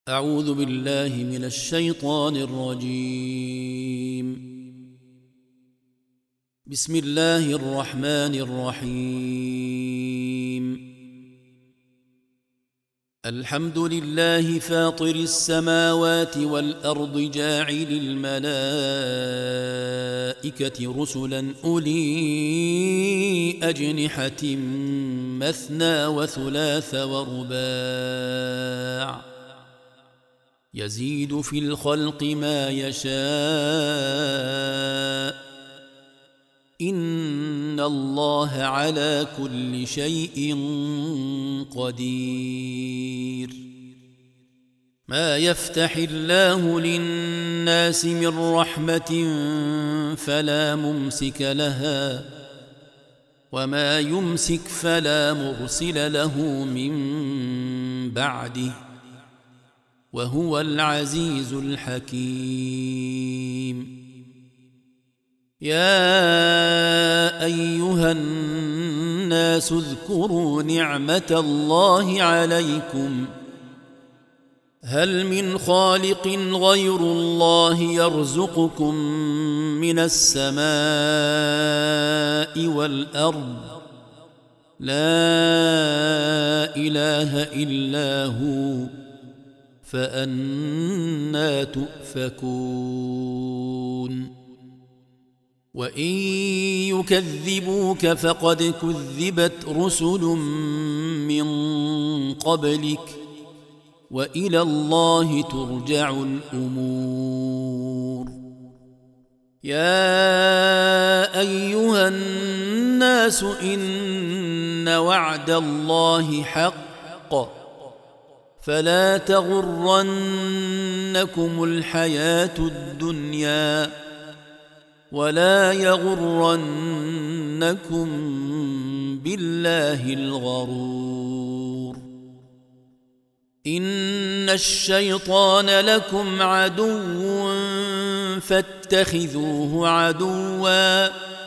أعوذ بالله من الشيطان الرجيم. بسم الله الرحمن الرحيم. الحمد لله فاطر السماوات والأرض جاعل الملائكة رسلا أولي أجنحة مثنى وثلاث ورباع يزيد في الخلق ما يشاء إن الله على كل شيء قدير. ما يفتح الله للناس من رحمة فلا ممسك لها وما يمسك فلا مرسل له من بعده وهو العزيز الحكيم. يا أيها الناس اذكروا نعمة الله عليكم هل من خالق غير الله يرزقكم من السماء والأرض لا إله إلا هو فأنى تؤفكون. وإن يكذبوك فقد كذبت رسل من قبلك وإلى الله ترجع الأمور. يا أيها الناس إن وعد الله حق فلا تغرنكم الحياة الدنيا ولا يغرنكم بالله الغرور. إن الشيطان لكم عدو فاتخذوه عدوا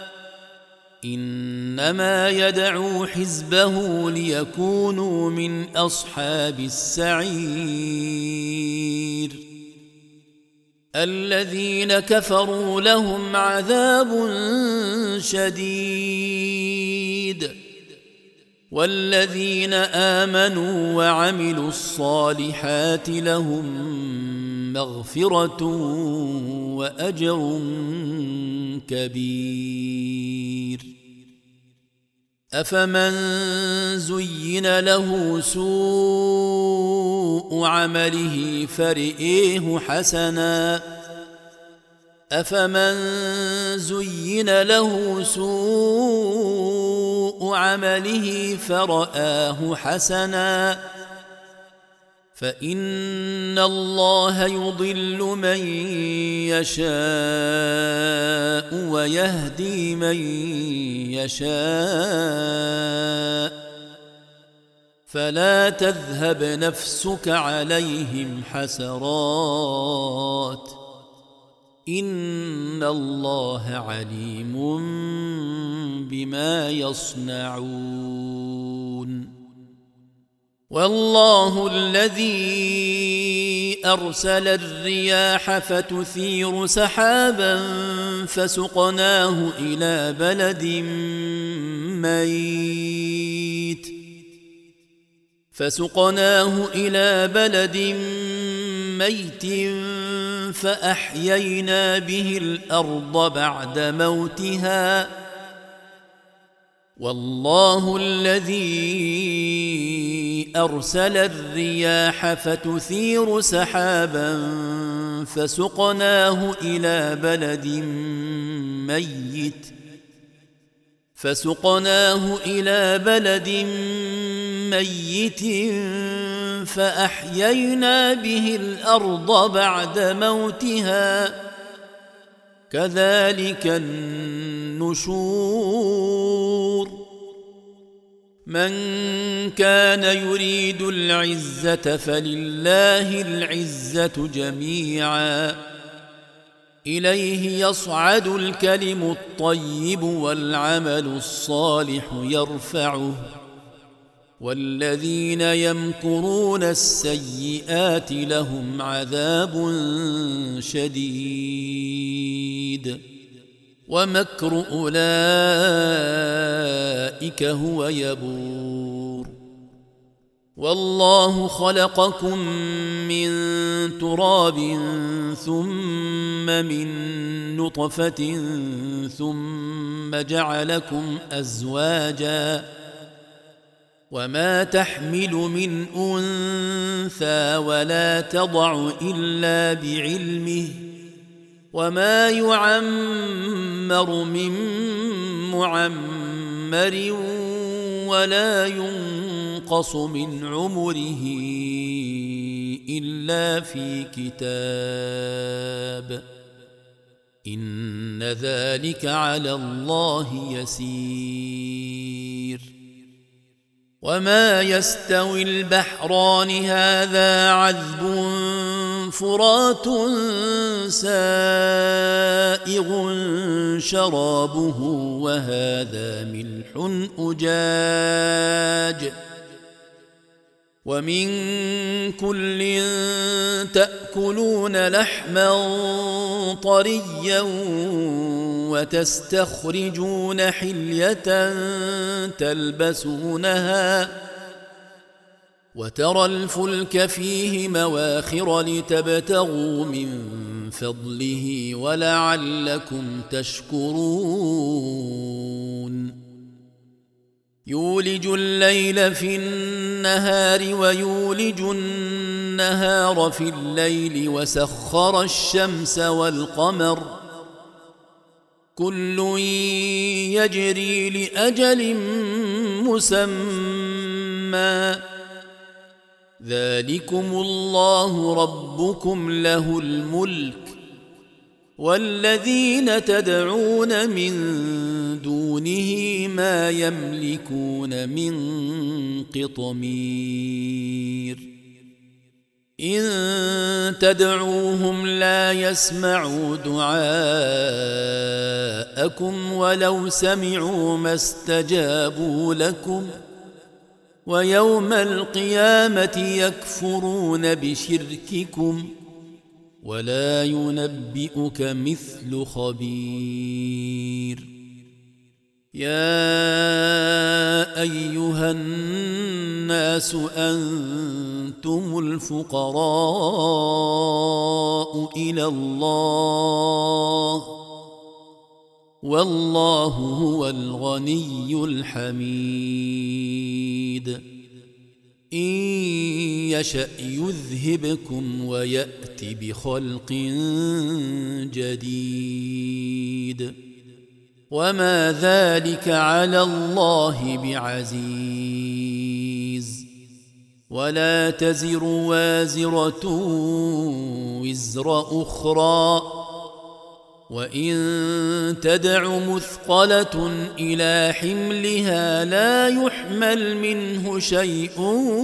إنما يدعو حزبه ليكونوا من أصحاب السعير. الذين كفروا لهم عذاب شديد والذين آمنوا وعملوا الصالحات لهم مغفرة وأجر كبير. أفمن زين له سوء عمله فرئيه حسنا أفمن زين له سوء عمله فرآه حسنا فإن الله يضل من يشاء ويهدي من يشاء فلا تذهب نفسك عليهم حسرات إن الله عليم بما يصنعون. والله الذي أرسل الرياح فتثير سحابا فسقناه إلى بلد ميت فأحيينا به الأرض بعد موتها والله الذي أرسل الرياح فتثير سحابا فسقناه إلى بلد ميت فأحيينا به الأرض بعد موتها كذلك النشور. من كان يريد العزة فلله العزة جميعا إليه يصعد الكلم الطيب والعمل الصالح يرفعه والذين يمكرون السيئات لهم عذاب شديد ومكر أولئك هو يبور والله خلقكم من تراب ثم من نطفة ثم جعلكم أزواجا وما تحمل من أنثى ولا تضع إلا بعلمه وما يعمر من معمر ولا ينقص من عمره إلا في كتاب إن ذلك على الله يسير وما يستوي البحران هذا عذب فرات سائغ شرابه وهذا ملح أجاج ومن كل تأكلون لحما طريا وتستخرجون حلية تلبسونها وترى الفلك فيه مواخر لتبتغوا من فضله ولعلكم تشكرون يولج الليل في النهار ويولج النهار في الليل وسخر الشمس والقمر كل يجري لأجل مسمى ذلكم الله ربكم له الملك والذين تدعون من دونه ما يملكون من قطمير إن تدعوهم لا يسمعوا دعاءكم ولو سمعوا ما استجابوا لكم ويوم القيامة يكفرون بشرككم ولا ينبئك مثل خبير يا أيها الناس أنتم الفقراء إلى الله والله هو الغني الحميد إن يشأ يذهبكم ويأت بخلق جديد وما ذلك على الله بعزيز ولا تزر وازرة وزر أخرى وإن تدع مثقلة إلى حملها لا يحمل منه شيء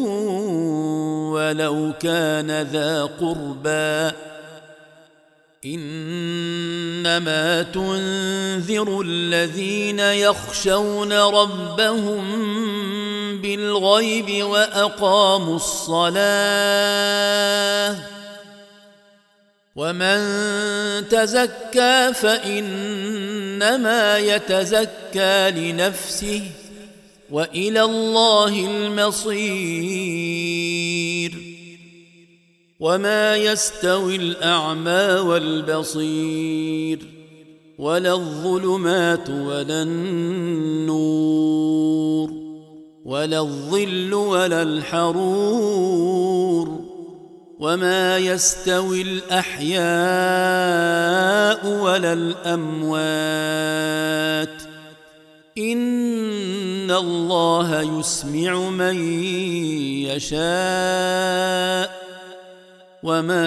ولو كان ذا قربى إنما تنذر الذين يخشون ربهم بالغيب وأقاموا الصلاة ومن تزكى فإنما يتزكى لنفسه وإلى الله المصير وما يستوي الأعمى والبصير ولا الظلمات ولا النور ولا الظل ولا الحرور وما يستوي الأحياء ولا الأموات إن الله يسمع من يشاء وما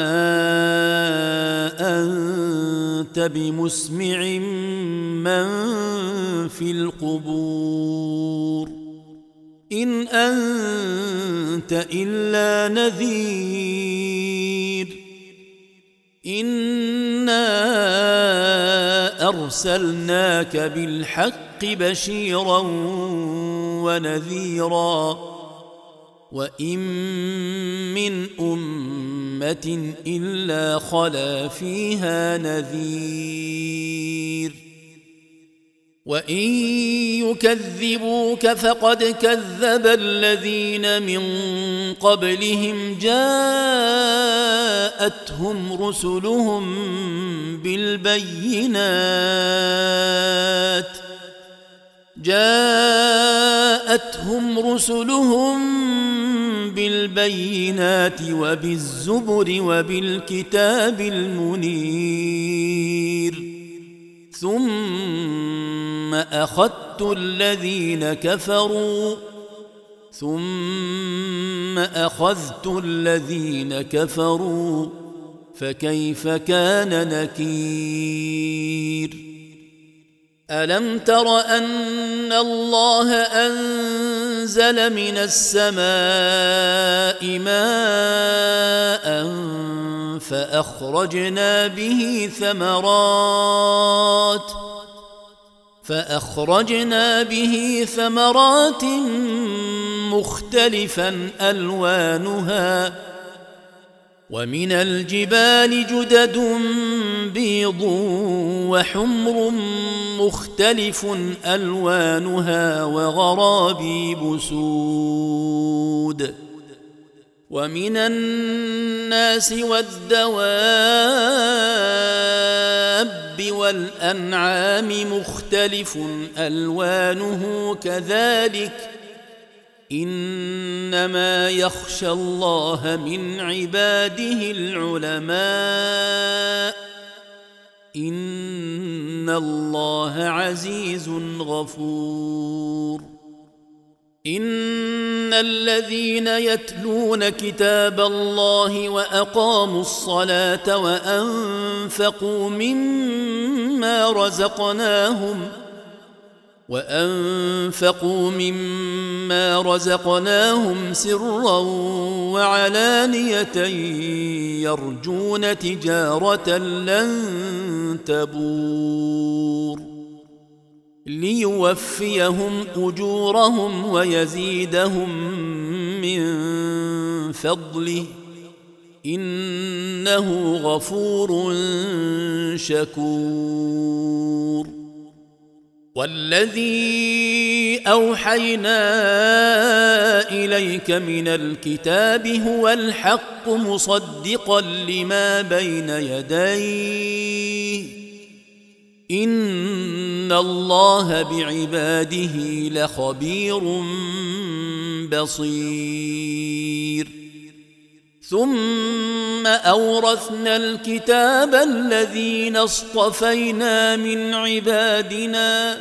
أنت بمسمع من في القبور إن أنت إلا نذير إنا أرسلناك بالحق بشيرا ونذيرا وإن من أمة إلا خلا فيها نذير وإن يكذبوك فقد كذب الذين من قبلهم جاءتهم رسلهم بالبينات وبالزبر وبالكتاب المنير ثم أخذت الذين كفروا فكيف كان نكير ألم تر أن الله أنزل من السماء ماء فأخرجنا به ثمرات مختلفا ألوانها ومن الجبال جدد بيض وحمر مختلف ألوانها وغرابيب سود ومن الناس والدواب والأنعام مختلف ألوانه كذلك إنما يخشى الله من عباده العلماء إن الله عزيز غفور إن الذين يتلون كتاب الله وأقاموا الصلاة وأنفقوا مما رزقناهم سرا وعلانية يرجون تجارة لن تبور ليوفيهم أجورهم ويزيدهم من فضله إنه غفور شكور والذي أوحينا إليك من الكتاب هو الحق مصدقا لما بين يديه إن الله بعباده لخبير بصير ثم أورثنا الكتاب الذين اصطفينا من عبادنا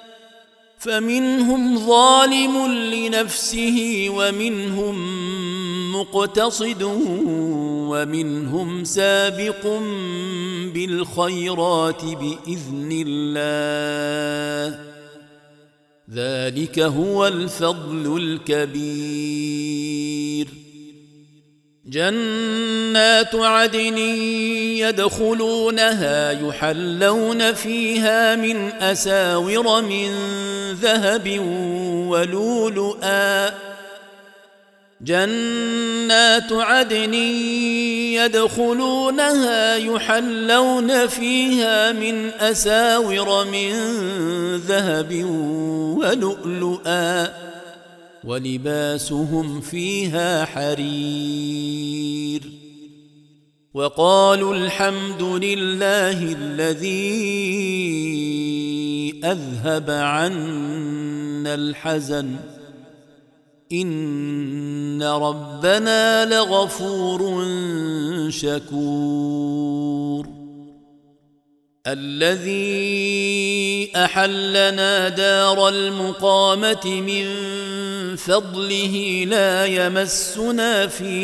فمنهم ظالم لنفسه ومنهم مقتصد ومنهم سابق بالخيرات بإذن الله ذلك هو الفضل الكبير جنات عدن يدخلونها يحلون فيها من أساور من ذهب ولؤلؤا جنات عدن يدخلونها يحلون فيها من أساور من ذهب ولؤلؤا ولباسهم فيها حرير وقالوا الحمد لله الذي أذهب عنا الحزن إن ربنا لغفور شكور الذي أحلنا دار المقامة من فضله لا يمسنا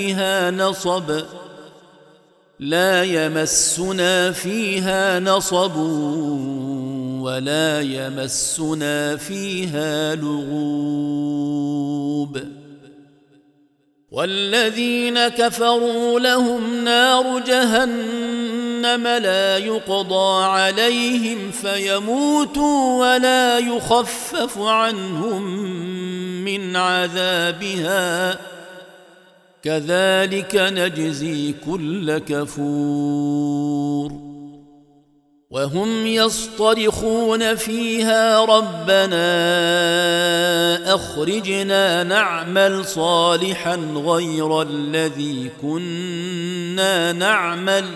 فيها نصب ولا يمسنا فيها لغوب والذين كفروا لهم نار جهنم لا يقضى عليهم فيموتوا ولا يخفف عنهم من عذابها كذلك نجزي كل كفور وهم يصطرخون فيها ربنا أخرجنا نعمل صالحا غير الذي كنا نعمل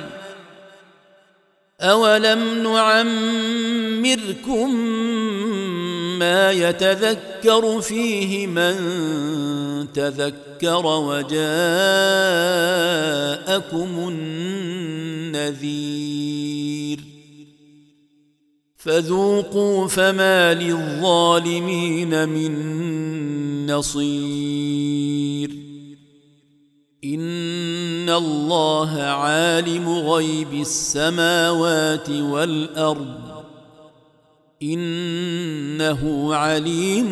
أولم نعمركم ما يتذكر فيه من تذكر وجاءكم النذير فذوقوا فما للظالمين من نصير إن الله عالم غيب السماوات والأرض إنه عليم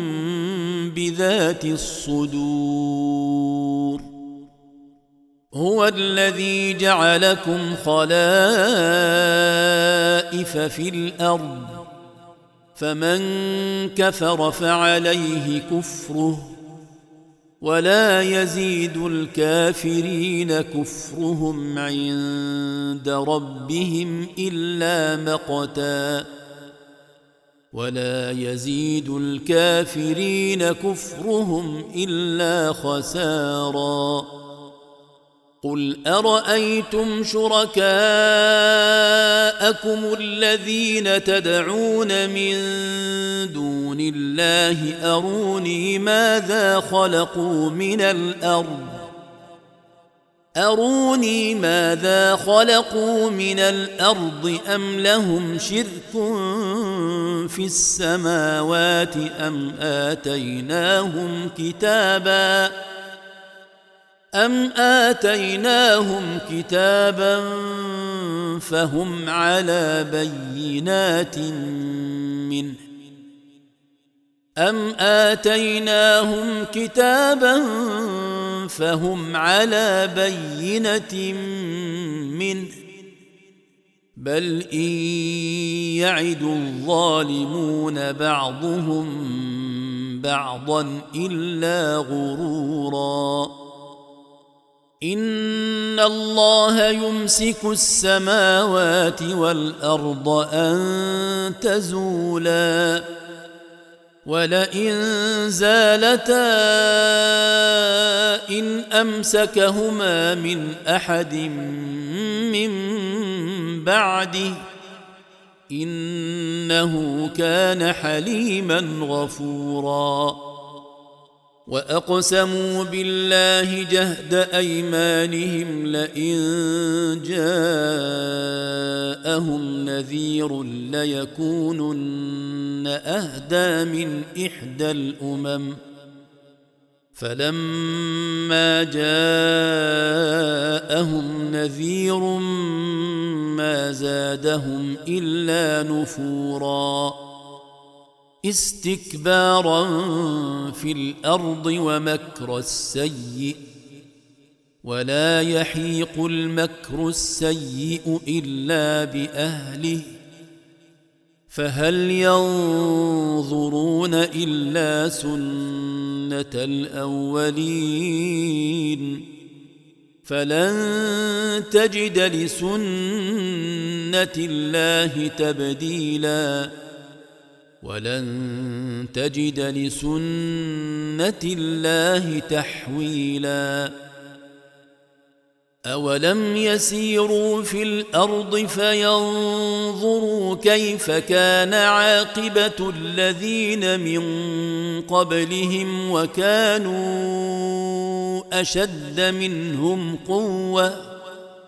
بذات الصدور هو الذي جعلكم خلائف في الأرض فمن كفر فعليه كفره ولا يزيد الكافرين كفرهم عند ربهم إلا مقتا ولا يزيد الكافرين كفرهم إلا خسارا قل أرأيتم شركاءكم الذين تدعون من دون الله أروني ماذا خلقوا من الأرض أم لهم شرك في السماوات أم آتيناهم كتابا فهم على بينة منه بل إن يعد الظالمون بعضهم بعضا إلا غرورا إن الله يمسك السماوات والأرض أن تزولا ولئن زالتا إن أمسكهما من أحد من بعده إنه كان حليما غفورا وأقسموا بالله جهد أيمانهم لئن جاءهم نذير ليكونن أهدى من إحدى الأمم فلما جاءهم نذير ما زادهم إلا نفورا استكبارا في الأرض ومكر السيء ولا يحيق المكر السيء إلا بأهله فهل ينظرون إلا سنة الأولين فلن تجد لسنة الله تبديلا ولن تجد لسنة الله تحويلا أولم يسيروا في الأرض فينظروا كيف كان عاقبة الذين من قبلهم وكانوا أشد منهم قوة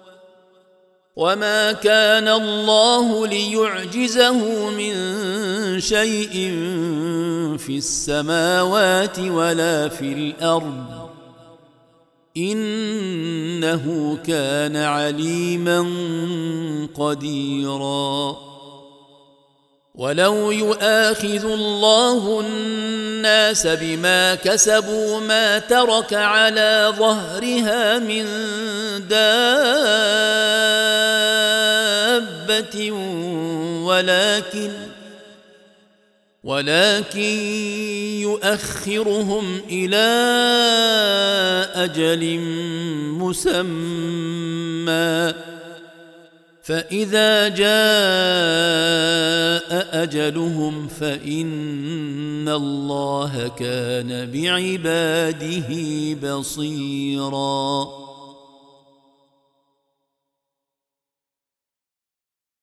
وما كان الله ليعجزه من شيء في السماوات ولا في الأرض إنه كان عليما قديرا ولو يؤاخذ الله الناس بما كسبوا ما ترك على ظهرها من دابة ولكن يؤخرهم إلى أجل مسمى فإذا جاء أجلهم فإن الله كان بعباده بصيراً